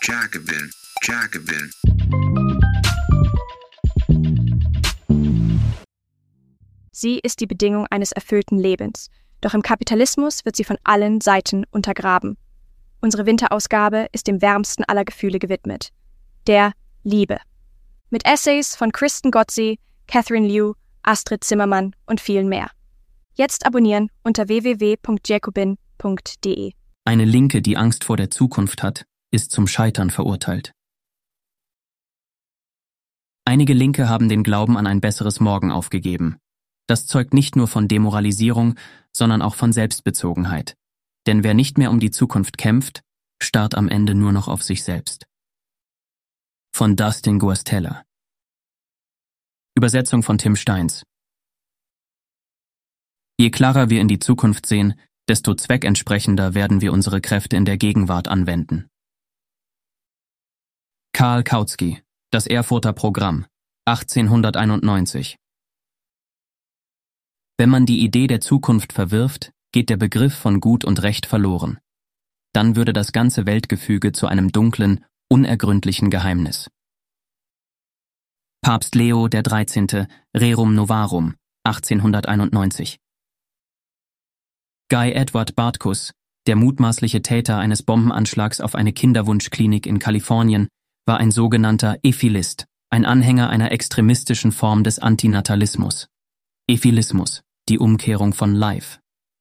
Jacobin, Jacobin. Sie ist die Bedingung eines erfüllten Lebens. Doch im Kapitalismus wird sie von allen Seiten untergraben. Unsere Winterausgabe ist dem wärmsten aller Gefühle gewidmet: der Liebe. Mit Essays von Kristen Gotzi, Catherine Liu, Astrid Zimmermann und vielen mehr. Jetzt abonnieren unter www.jacobin.de. Eine Linke, die Angst vor der Zukunft hat, ist zum Scheitern verurteilt. Einige Linke haben den Glauben an ein besseres Morgen aufgegeben. Das zeugt nicht nur von Demoralisierung, sondern auch von Selbstbezogenheit. Denn wer nicht mehr um die Zukunft kämpft, starrt am Ende nur noch auf sich selbst. Von Dustin Guastella. Übersetzung von Tim Steins. Je klarer wir in die Zukunft sehen, desto zweckentsprechender werden wir unsere Kräfte in der Gegenwart anwenden. Karl Kautsky, Das Erfurter Programm, 1891. Wenn man die Idee der Zukunft verwirft, geht der Begriff von Gut und Recht verloren. Dann würde das ganze Weltgefüge zu einem dunklen, unergründlichen Geheimnis. Papst Leo XIII. Rerum Novarum, 1891. Guy Edward Bartkus, der mutmaßliche Täter eines Bombenanschlags auf eine Kinderwunschklinik in Kalifornien, war ein sogenannter Ephilist, ein Anhänger einer extremistischen Form des Antinatalismus. Ephilismus, die Umkehrung von Life.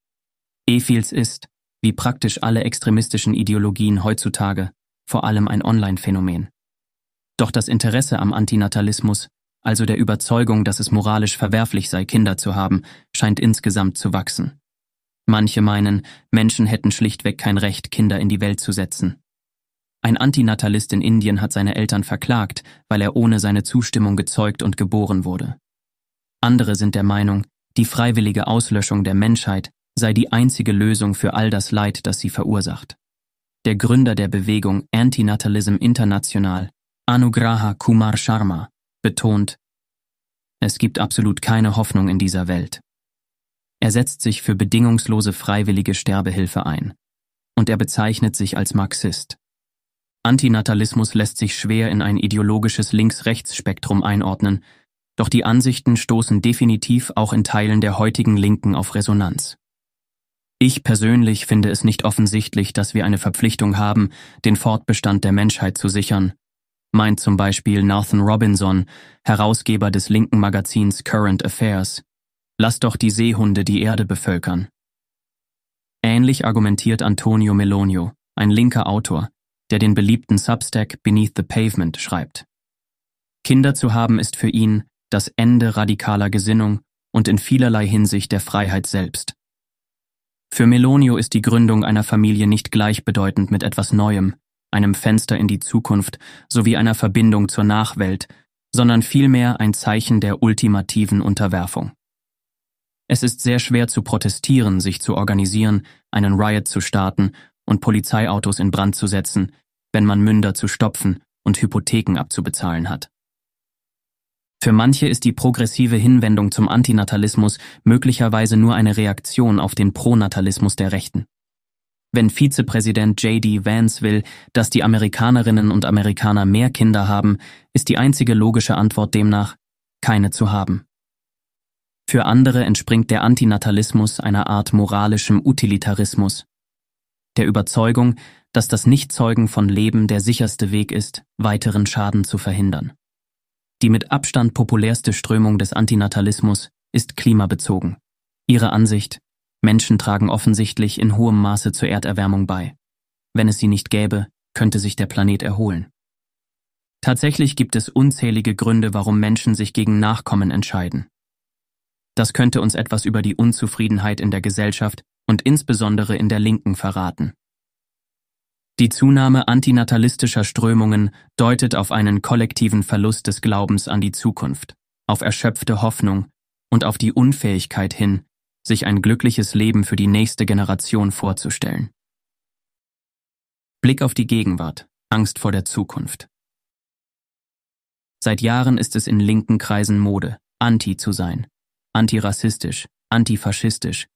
Ephils ist, wie praktisch alle extremistischen Ideologien heutzutage, vor allem ein Online-Phänomen. Doch das Interesse am Antinatalismus, also der Überzeugung, dass es moralisch verwerflich sei, Kinder zu haben, scheint insgesamt zu wachsen. Manche meinen, Menschen hätten schlichtweg kein Recht, Kinder in die Welt zu setzen. Ein Antinatalist in Indien hat seine Eltern verklagt, weil er ohne seine Zustimmung gezeugt und geboren wurde. Andere sind der Meinung, die freiwillige Auslöschung der Menschheit sei die einzige Lösung für all das Leid, das sie verursacht. Der Gründer der Bewegung Antinatalism International, Anugraha Kumar Sharma, betont: Es gibt absolut keine Hoffnung in dieser Welt. Er setzt sich für bedingungslose freiwillige Sterbehilfe ein. Und er bezeichnet sich als Marxist. Antinatalismus lässt sich schwer in ein ideologisches Links-Rechts-Spektrum einordnen, doch die Ansichten stoßen definitiv auch in Teilen der heutigen Linken auf Resonanz. Ich persönlich finde es nicht offensichtlich, dass wir eine Verpflichtung haben, den Fortbestand der Menschheit zu sichern, meint zum Beispiel Nathan Robinson, Herausgeber des linken Magazins Current Affairs. Lass doch die Seehunde die Erde bevölkern. Ähnlich argumentiert Antonio Melonio, ein linker Autor, der den beliebten Substack Beneath the Pavement schreibt. Kinder zu haben ist für ihn das Ende radikaler Gesinnung und in vielerlei Hinsicht der Freiheit selbst. Für Melonio ist die Gründung einer Familie nicht gleichbedeutend mit etwas Neuem, einem Fenster in die Zukunft sowie einer Verbindung zur Nachwelt, sondern vielmehr ein Zeichen der ultimativen Unterwerfung. Es ist sehr schwer zu protestieren, sich zu organisieren, einen Riot zu starten und Polizeiautos in Brand zu setzen, wenn man Münder zu stopfen und Hypotheken abzubezahlen hat. Für manche ist die progressive Hinwendung zum Antinatalismus möglicherweise nur eine Reaktion auf den Pronatalismus der Rechten. Wenn Vizepräsident J.D. Vance will, dass die Amerikanerinnen und Amerikaner mehr Kinder haben, ist die einzige logische Antwort demnach, keine zu haben. Für andere entspringt der Antinatalismus einer Art moralischem Utilitarismus, der Überzeugung, dass das Nichtzeugen von Leben der sicherste Weg ist, weiteren Schaden zu verhindern. Die mit Abstand populärste Strömung des Antinatalismus ist klimabezogen. Ihre Ansicht: Menschen tragen offensichtlich in hohem Maße zur Erderwärmung bei. Wenn es sie nicht gäbe, könnte sich der Planet erholen. Tatsächlich gibt es unzählige Gründe, warum Menschen sich gegen Nachkommen entscheiden. Das könnte uns etwas über die Unzufriedenheit in der Gesellschaft und insbesondere in der Linken verraten. Die Zunahme antinatalistischer Strömungen deutet auf einen kollektiven Verlust des Glaubens an die Zukunft, auf erschöpfte Hoffnung und auf die Unfähigkeit hin, sich ein glückliches Leben für die nächste Generation vorzustellen. Blick auf die Gegenwart, Angst vor der Zukunft. Seit Jahren ist es in linken Kreisen Mode, anti zu sein, antirassistisch, antifaschistisch,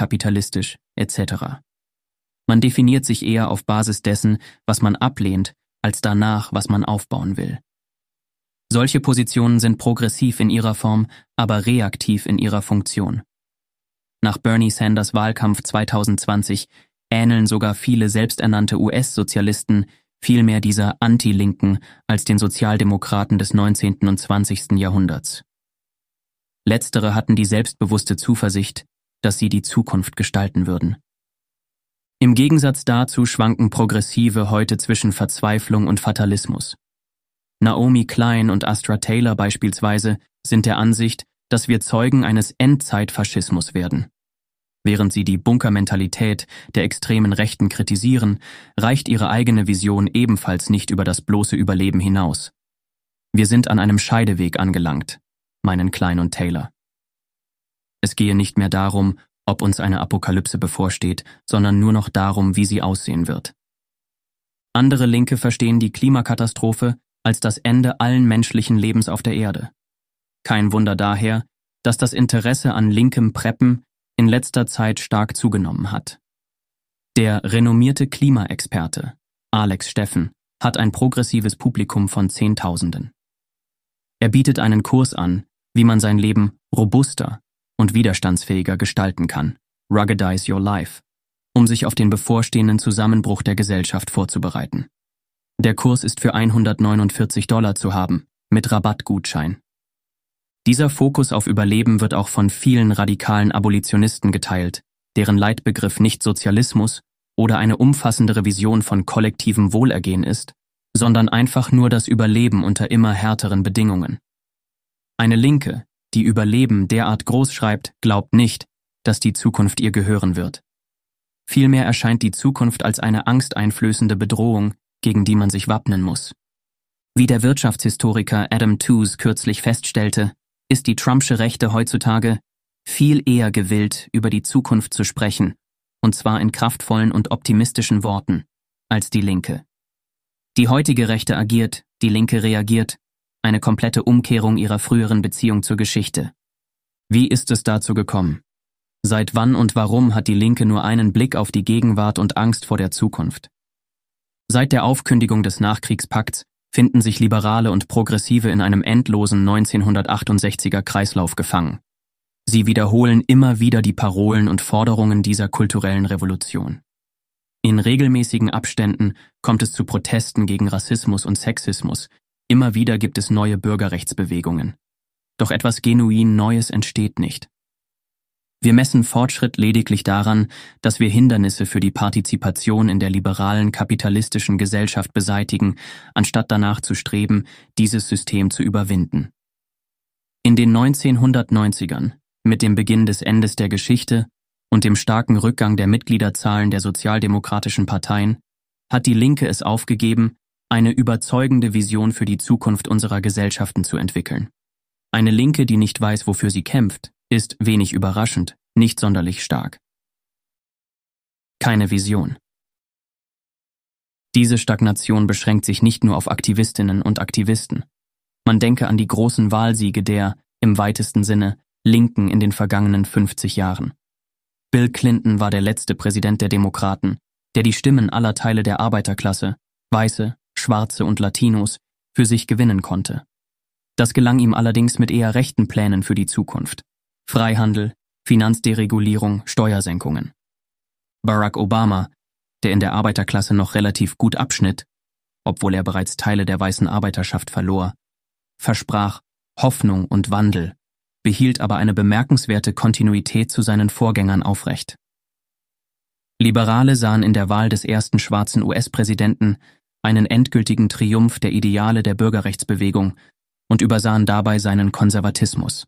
antikapitalistisch, etc. Man definiert sich eher auf Basis dessen, was man ablehnt, als danach, was man aufbauen will. Solche Positionen sind progressiv in ihrer Form, aber reaktiv in ihrer Funktion. Nach Bernie Sanders Wahlkampf 2020 ähneln sogar viele selbsternannte US-Sozialisten vielmehr dieser Anti-Linken als den Sozialdemokraten des 19. und 20. Jahrhunderts. Letztere hatten die selbstbewusste Zuversicht, dass sie die Zukunft gestalten würden. Im Gegensatz dazu schwanken Progressive heute zwischen Verzweiflung und Fatalismus. Naomi Klein und Astra Taylor beispielsweise sind der Ansicht, dass wir Zeugen eines Endzeitfaschismus werden. Während sie die Bunkermentalität der extremen Rechten kritisieren, reicht ihre eigene Vision ebenfalls nicht über das bloße Überleben hinaus. Wir sind an einem Scheideweg angelangt, meinen Klein und Taylor. Es gehe nicht mehr darum, ob uns eine Apokalypse bevorsteht, sondern nur noch darum, wie sie aussehen wird. Andere Linke verstehen die Klimakatastrophe als das Ende allen menschlichen Lebens auf der Erde. Kein Wunder daher, dass das Interesse an linkem Preppen in letzter Zeit stark zugenommen hat. Der renommierte Klimaexperte Alex Steffen hat ein progressives Publikum von Zehntausenden. Er bietet einen Kurs an, wie man sein Leben robuster und widerstandsfähiger gestalten kann, Ruggedize Your Life, um sich auf den bevorstehenden Zusammenbruch der Gesellschaft vorzubereiten. Der Kurs ist für $149 zu haben, mit Rabattgutschein. Dieser Fokus auf Überleben wird auch von vielen radikalen Abolitionisten geteilt, deren Leitbegriff nicht Sozialismus oder eine umfassendere Vision von kollektivem Wohlergehen ist, sondern einfach nur das Überleben unter immer härteren Bedingungen. Eine Linke, die Überleben derart groß schreibt, glaubt nicht, dass die Zukunft ihr gehören wird. Vielmehr erscheint die Zukunft als eine angsteinflößende Bedrohung, gegen die man sich wappnen muss. Wie der Wirtschaftshistoriker Adam Tooze kürzlich feststellte, ist die Trumpsche Rechte heutzutage viel eher gewillt, über die Zukunft zu sprechen, und zwar in kraftvollen und optimistischen Worten, als die Linke. Die heutige Rechte agiert, die Linke reagiert, eine komplette Umkehrung ihrer früheren Beziehung zur Geschichte. Wie ist es dazu gekommen? Seit wann und warum hat die Linke nur einen Blick auf die Gegenwart und Angst vor der Zukunft? Seit der Aufkündigung des Nachkriegspakts finden sich Liberale und Progressive in einem endlosen 1968er Kreislauf gefangen. Sie wiederholen immer wieder die Parolen und Forderungen dieser kulturellen Revolution. In regelmäßigen Abständen kommt es zu Protesten gegen Rassismus und Sexismus. Immer wieder gibt es neue Bürgerrechtsbewegungen. Doch etwas genuin Neues entsteht nicht. Wir messen Fortschritt lediglich daran, dass wir Hindernisse für die Partizipation in der liberalen kapitalistischen Gesellschaft beseitigen, anstatt danach zu streben, dieses System zu überwinden. In den 1990ern, mit dem Beginn des Endes der Geschichte und dem starken Rückgang der Mitgliederzahlen der sozialdemokratischen Parteien, hat die Linke es aufgegeben, eine überzeugende Vision für die Zukunft unserer Gesellschaften zu entwickeln. Eine Linke, die nicht weiß, wofür sie kämpft, ist, wenig überraschend, nicht sonderlich stark. Keine Vision. Diese Stagnation beschränkt sich nicht nur auf Aktivistinnen und Aktivisten. Man denke an die großen Wahlsiege der, im weitesten Sinne, Linken in den vergangenen 50 Jahren. Bill Clinton war der letzte Präsident der Demokraten, der die Stimmen aller Teile der Arbeiterklasse, Weiße, Schwarze und Latinos, für sich gewinnen konnte. Das gelang ihm allerdings mit eher rechten Plänen für die Zukunft. Freihandel, Finanzderegulierung, Steuersenkungen. Barack Obama, der in der Arbeiterklasse noch relativ gut abschnitt, obwohl er bereits Teile der weißen Arbeiterschaft verlor, versprach Hoffnung und Wandel, behielt aber eine bemerkenswerte Kontinuität zu seinen Vorgängern aufrecht. Liberale sahen in der Wahl des ersten schwarzen US-Präsidenten einen endgültigen Triumph der Ideale der Bürgerrechtsbewegung und übersahen dabei seinen Konservatismus.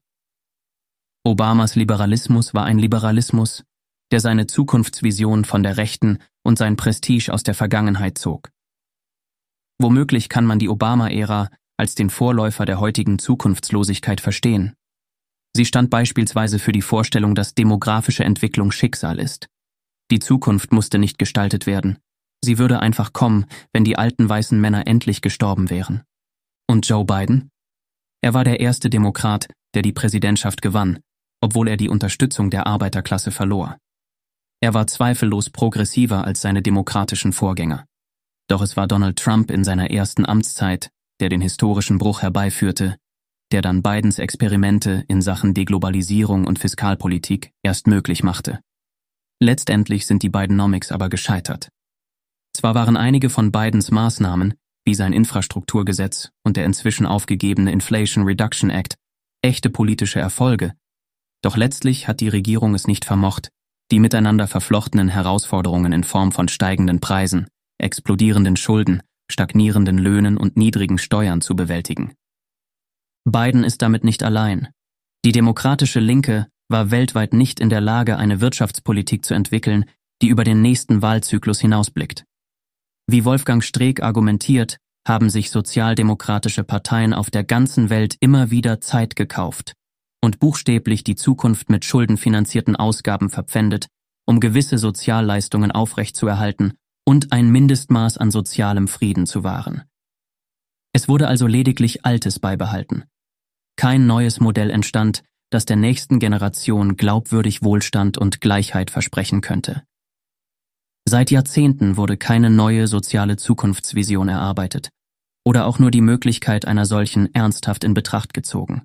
Obamas Liberalismus war ein Liberalismus, der seine Zukunftsvision von der Rechten und sein Prestige aus der Vergangenheit zog. Womöglich kann man die Obama-Ära als den Vorläufer der heutigen Zukunftslosigkeit verstehen. Sie stand beispielsweise für die Vorstellung, dass demografische Entwicklung Schicksal ist. Die Zukunft musste nicht gestaltet werden. Sie würde einfach kommen, wenn die alten weißen Männer endlich gestorben wären. Und Joe Biden? Er war der erste Demokrat, der die Präsidentschaft gewann, obwohl er die Unterstützung der Arbeiterklasse verlor. Er war zweifellos progressiver als seine demokratischen Vorgänger. Doch es war Donald Trump in seiner ersten Amtszeit, der den historischen Bruch herbeiführte, der dann Bidens Experimente in Sachen Deglobalisierung und Fiskalpolitik erst möglich machte. Letztendlich sind die Bidenomics aber gescheitert. Zwar waren einige von Bidens Maßnahmen, wie sein Infrastrukturgesetz und der inzwischen aufgegebene Inflation Reduction Act, echte politische Erfolge, doch letztlich hat die Regierung es nicht vermocht, die miteinander verflochtenen Herausforderungen in Form von steigenden Preisen, explodierenden Schulden, stagnierenden Löhnen und niedrigen Steuern zu bewältigen. Biden ist damit nicht allein. Die demokratische Linke war weltweit nicht in der Lage, eine Wirtschaftspolitik zu entwickeln, die über den nächsten Wahlzyklus hinausblickt. Wie Wolfgang Streeck argumentiert, haben sich sozialdemokratische Parteien auf der ganzen Welt immer wieder Zeit gekauft und buchstäblich die Zukunft mit schuldenfinanzierten Ausgaben verpfändet, um gewisse Sozialleistungen aufrechtzuerhalten und ein Mindestmaß an sozialem Frieden zu wahren. Es wurde also lediglich Altes beibehalten. Kein neues Modell entstand, das der nächsten Generation glaubwürdig Wohlstand und Gleichheit versprechen könnte. Seit Jahrzehnten wurde keine neue soziale Zukunftsvision erarbeitet oder auch nur die Möglichkeit einer solchen ernsthaft in Betracht gezogen.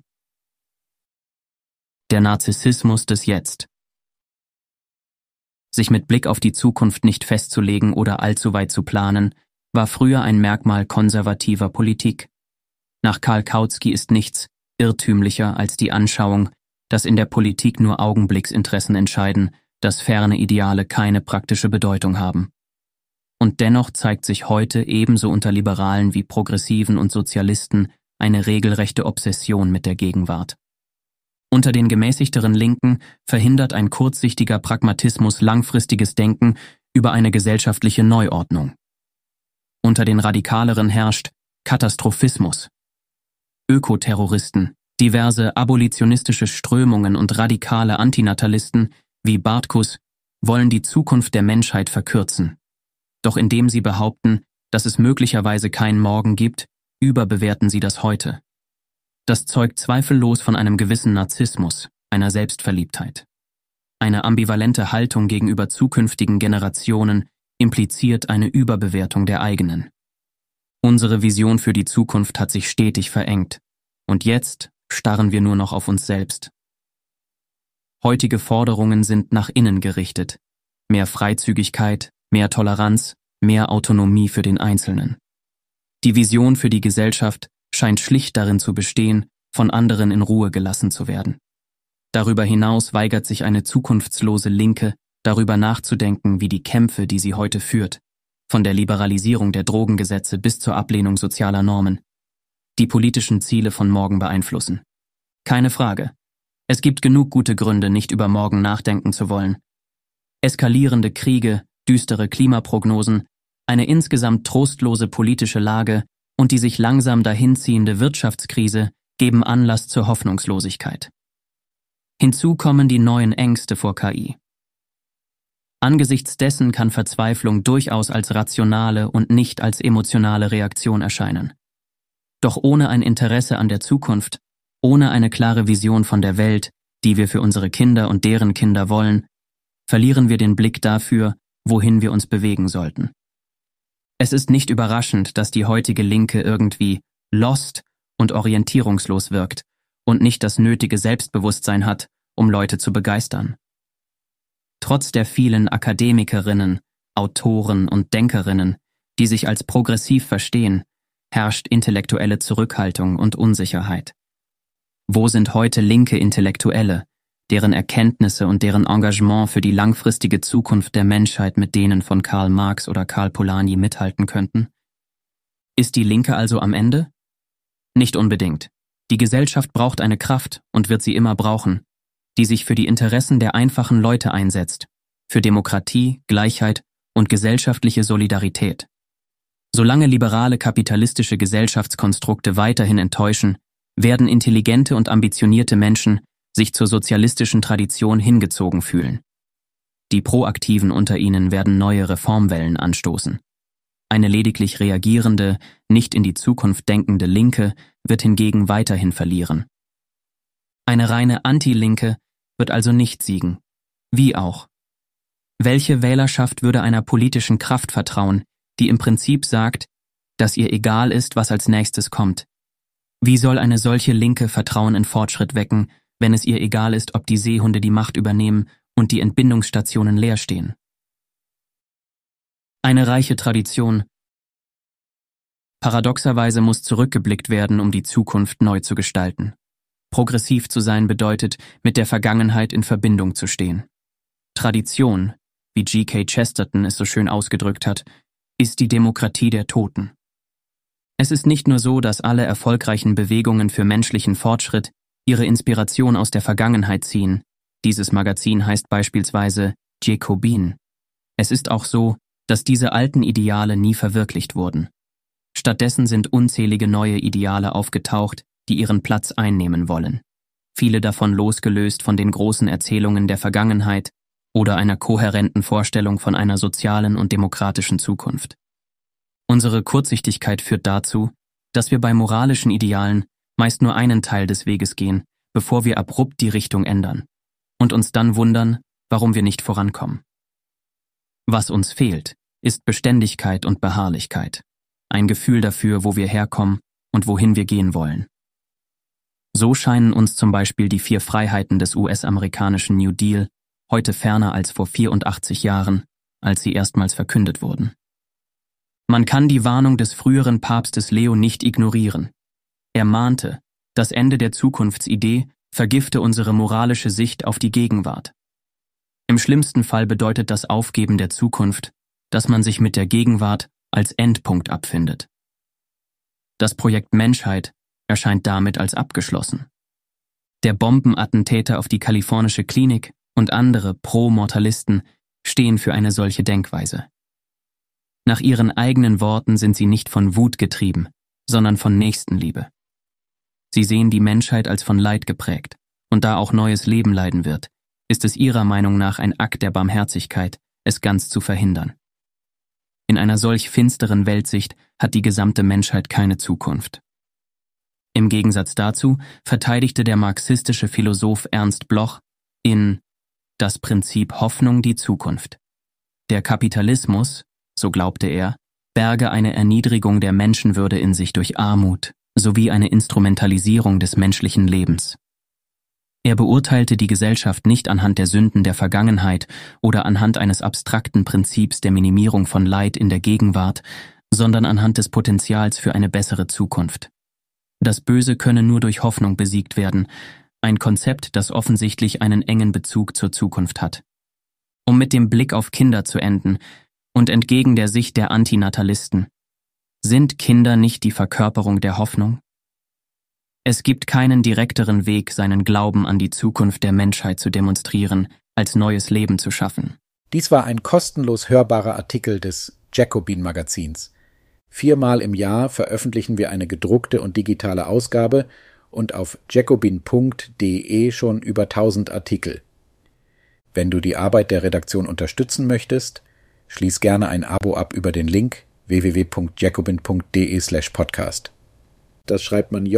Der Narzissmus des Jetzt. Sich mit Blick auf die Zukunft nicht festzulegen oder allzu weit zu planen, war früher ein Merkmal konservativer Politik. Nach Karl Kautsky ist nichts irrtümlicher als die Anschauung, dass in der Politik nur Augenblicksinteressen entscheiden, dass ferne Ideale keine praktische Bedeutung haben. Und dennoch zeigt sich heute ebenso unter Liberalen wie Progressiven und Sozialisten eine regelrechte Obsession mit der Gegenwart. Unter den gemäßigteren Linken verhindert ein kurzsichtiger Pragmatismus langfristiges Denken über eine gesellschaftliche Neuordnung. Unter den Radikaleren herrscht Katastrophismus. Ökoterroristen, diverse abolitionistische Strömungen und radikale Antinatalisten wie Bartkus wollen die Zukunft der Menschheit verkürzen. Doch indem sie behaupten, dass es möglicherweise kein Morgen gibt, überbewerten sie das Heute. Das zeugt zweifellos von einem gewissen Narzissmus, einer Selbstverliebtheit. Eine ambivalente Haltung gegenüber zukünftigen Generationen impliziert eine Überbewertung der eigenen. Unsere Vision für die Zukunft hat sich stetig verengt, und jetzt starren wir nur noch auf uns selbst. Heutige Forderungen sind nach innen gerichtet. Mehr Freizügigkeit, mehr Toleranz, mehr Autonomie für den Einzelnen. Die Vision für die Gesellschaft scheint schlicht darin zu bestehen, von anderen in Ruhe gelassen zu werden. Darüber hinaus weigert sich eine zukunftslose Linke, darüber nachzudenken, wie die Kämpfe, die sie heute führt, von der Liberalisierung der Drogengesetze bis zur Ablehnung sozialer Normen, die politischen Ziele von morgen beeinflussen. Keine Frage. Es gibt genug gute Gründe, nicht über morgen nachdenken zu wollen. Eskalierende Kriege, düstere Klimaprognosen, eine insgesamt trostlose politische Lage und die sich langsam dahinziehende Wirtschaftskrise geben Anlass zur Hoffnungslosigkeit. Hinzu kommen die neuen Ängste vor KI. Angesichts dessen kann Verzweiflung durchaus als rationale und nicht als emotionale Reaktion erscheinen. Doch ohne ein Interesse an der Zukunft, ohne eine klare Vision von der Welt, die wir für unsere Kinder und deren Kinder wollen, verlieren wir den Blick dafür, wohin wir uns bewegen sollten. Es ist nicht überraschend, dass die heutige Linke irgendwie lost und orientierungslos wirkt und nicht das nötige Selbstbewusstsein hat, um Leute zu begeistern. Trotz der vielen Akademikerinnen, Autoren und Denkerinnen, die sich als progressiv verstehen, herrscht intellektuelle Zurückhaltung und Unsicherheit. Wo sind heute linke Intellektuelle, deren Erkenntnisse und deren Engagement für die langfristige Zukunft der Menschheit mit denen von Karl Marx oder Karl Polanyi mithalten könnten? Ist die Linke also am Ende? Nicht unbedingt. Die Gesellschaft braucht eine Kraft und wird sie immer brauchen, die sich für die Interessen der einfachen Leute einsetzt, für Demokratie, Gleichheit und gesellschaftliche Solidarität. Solange liberale kapitalistische Gesellschaftskonstrukte weiterhin enttäuschen, werden intelligente und ambitionierte Menschen sich zur sozialistischen Tradition hingezogen fühlen. Die Proaktiven unter ihnen werden neue Reformwellen anstoßen. Eine lediglich reagierende, nicht in die Zukunft denkende Linke wird hingegen weiterhin verlieren. Eine reine Anti-Linke wird also nicht siegen. Wie auch? Welche Wählerschaft würde einer politischen Kraft vertrauen, die im Prinzip sagt, dass ihr egal ist, was als nächstes kommt. Wie soll eine solche Linke Vertrauen in Fortschritt wecken, wenn es ihr egal ist, ob die Seehunde die Macht übernehmen und die Entbindungsstationen leer stehen? Eine reiche Tradition. Paradoxerweise muss zurückgeblickt werden, um die Zukunft neu zu gestalten. Progressiv zu sein bedeutet, mit der Vergangenheit in Verbindung zu stehen. Tradition, wie G.K. Chesterton es so schön ausgedrückt hat, ist die Demokratie der Toten. Es ist nicht nur so, dass alle erfolgreichen Bewegungen für menschlichen Fortschritt ihre Inspiration aus der Vergangenheit ziehen. Dieses Magazin heißt beispielsweise Jacobin. Es ist auch so, dass diese alten Ideale nie verwirklicht wurden. Stattdessen sind unzählige neue Ideale aufgetaucht, die ihren Platz einnehmen wollen. Viele davon losgelöst von den großen Erzählungen der Vergangenheit oder einer kohärenten Vorstellung von einer sozialen und demokratischen Zukunft. Unsere Kurzsichtigkeit führt dazu, dass wir bei moralischen Idealen meist nur einen Teil des Weges gehen, bevor wir abrupt die Richtung ändern und uns dann wundern, warum wir nicht vorankommen. Was uns fehlt, ist Beständigkeit und Beharrlichkeit, ein Gefühl dafür, wo wir herkommen und wohin wir gehen wollen. So scheinen uns zum Beispiel die 4 Freiheiten des US-amerikanischen New Deal heute ferner als vor 84 Jahren, als sie erstmals verkündet wurden. Man kann die Warnung des früheren Papstes Leo nicht ignorieren. Er mahnte, das Ende der Zukunftsidee vergifte unsere moralische Sicht auf die Gegenwart. Im schlimmsten Fall bedeutet das Aufgeben der Zukunft, dass man sich mit der Gegenwart als Endpunkt abfindet. Das Projekt Menschheit erscheint damit als abgeschlossen. Der Bombenattentäter auf die kalifornische Klinik und andere Pro-Mortalisten stehen für eine solche Denkweise. Nach ihren eigenen Worten sind sie nicht von Wut getrieben, sondern von Nächstenliebe. Sie sehen die Menschheit als von Leid geprägt, und da auch neues Leben leiden wird, ist es ihrer Meinung nach ein Akt der Barmherzigkeit, es ganz zu verhindern. In einer solch finsteren Weltsicht hat die gesamte Menschheit keine Zukunft. Im Gegensatz dazu verteidigte der marxistische Philosoph Ernst Bloch in Das Prinzip Hoffnung die Zukunft. Der Kapitalismus, so glaubte er, berge eine Erniedrigung der Menschenwürde in sich durch Armut sowie eine Instrumentalisierung des menschlichen Lebens. Er beurteilte die Gesellschaft nicht anhand der Sünden der Vergangenheit oder anhand eines abstrakten Prinzips der Minimierung von Leid in der Gegenwart, sondern anhand des Potenzials für eine bessere Zukunft. Das Böse könne nur durch Hoffnung besiegt werden, ein Konzept, das offensichtlich einen engen Bezug zur Zukunft hat. Um mit dem Blick auf Kinder zu enden und entgegen der Sicht der Antinatalisten: Sind Kinder nicht die Verkörperung der Hoffnung? Es gibt keinen direkteren Weg, seinen Glauben an die Zukunft der Menschheit zu demonstrieren, als neues Leben zu schaffen. Dies war ein kostenlos hörbarer Artikel des Jacobin-Magazins. 4-mal im Jahr veröffentlichen wir eine gedruckte und digitale Ausgabe und auf jacobin.de schon über 1000 Artikel. Wenn du die Arbeit der Redaktion unterstützen möchtest, schließ gerne ein Abo ab über den Link www.jacobin.de/podcast. Das schreibt man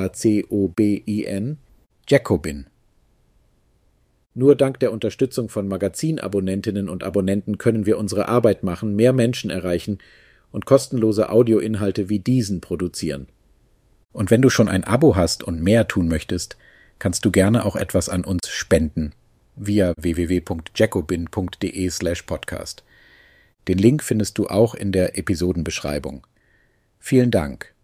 Jacobin, Jacobin. Nur dank der Unterstützung von Magazinabonnentinnen und Abonnenten können wir unsere Arbeit machen, mehr Menschen erreichen und kostenlose Audioinhalte wie diesen produzieren. Und wenn du schon ein Abo hast und mehr tun möchtest, kannst du gerne auch etwas an uns spenden via www.jacobin.de/podcast. Den Link findest du auch in der Episodenbeschreibung. Vielen Dank.